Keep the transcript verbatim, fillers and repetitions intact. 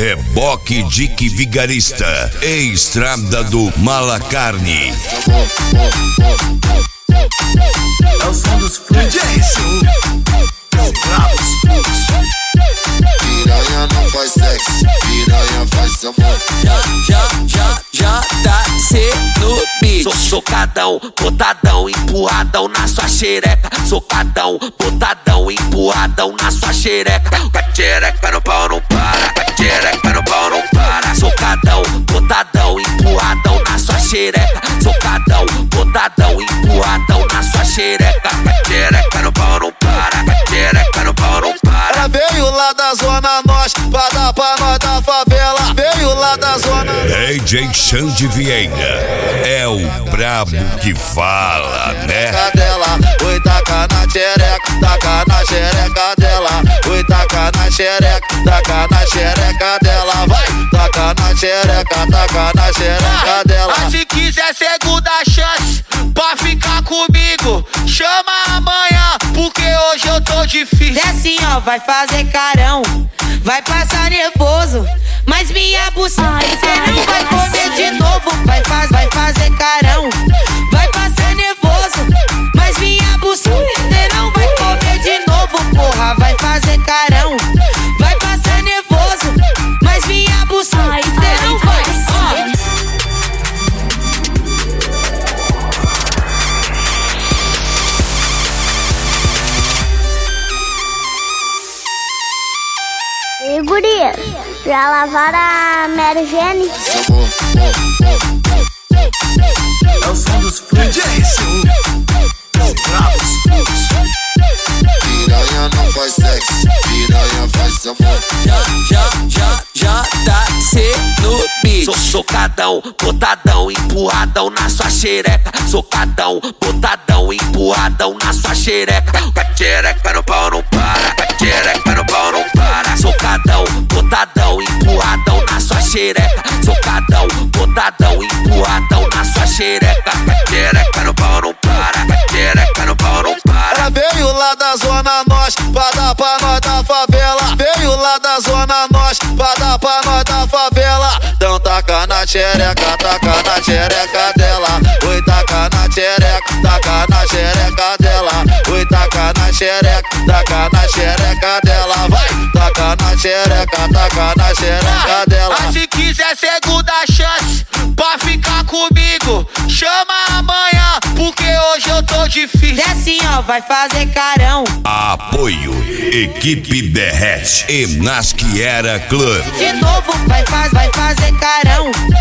Reboque Dick Vigarista, Estrada do Malacarne. É o som dos fluidos. Piranha não faz sexo, piranha faz amor. Já, já, já, já tá sendo beat. Sou socadão, botadão, empurradão na sua xereca. Socadão, botadão, empurradão na sua xereca. A xereca no pau não para, a xereca no pau não para. Socadão, botadão, empurradão na sua xereca. Socadão, botadão, empurradão na sua xereca. A xereca no pau não para, a xereca no pau não para. Ela veio lá da zona norte, pra dar pra nós da favela. Veio lá da zona D J Xande Vieira é o brabo que fala, né? dela. Oi, taca na xereca, taca na xereca dela. Oi, taca na xereca, taca na xereca dela. Vai, taca na xereca, taca na xereca dela. Mas se quiser segunda chance pra ficar comigo, chama amanhã, porque hoje eu tô difícil. É assim, ó, vai fazer carão, vai passar nervoso, mas minha buceta cê não vai comer de novo. Vai, faz, vai fazer carão, vai passar nervoso, mas minha buceta cê não vai comer de novo. Porra, vai fazer carão, vai passar nervoso, mas minha buceta cê não vai. Ó. E guria, pra lavar a Mary Jane. É o som dos fluidos. Piranha não faz sexo, piranha faz amor. Já, já, já, já tá sendo beat. Sou socadão, botadão, empurradão na sua xereca. Socadão, botadão, empurradão na sua xereca. A xereca no pau não para, a xereca no pau não para. Socadão, botadão, empurradão na sua xereca. Socadão, botadão, empurradão na sua xereca. A xereca no pau não para, a xereca no pau não para. Ela veio lá da zona norte, pra dar pra nós da favela. Veio lá da zona norte, pra dar pra nós da favela. Então taca na xereca, taca na xereca dela. Oi, taca na xereca, taca na xereca dela. Oi, taca na xereca, taca na xereca dela. Vai, taca na xereca, taca na xereca dela. Mas se quiser segunda chance pra ficar comigo, chama amanhã, porque hoje eu tô difícil. É assim, ó, vai fazer carão. Apoio Equipe Derrete e Nasquiera Club. De novo, vai, faz, vai fazer carão,